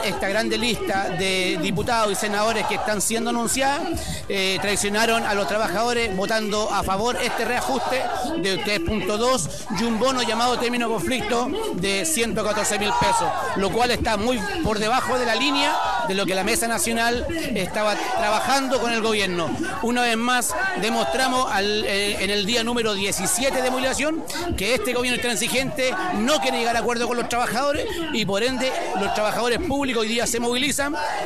esta grande lista de diputados y senadores que están siendo anunciadas, traicionaron a los trabajadores votando a favor este reajuste de 3.2 y un bono llamado término de conflicto de 114.000 pesos, lo cual está muy por debajo de la línea de lo que la Mesa Nacional estaba trabajando con el gobierno. Una vez más demostramos en el día número 17 de movilización que este gobierno intransigente no quiere llegar a acuerdo con los trabajadores y por ende los trabajadores públicos hoy día se movilizan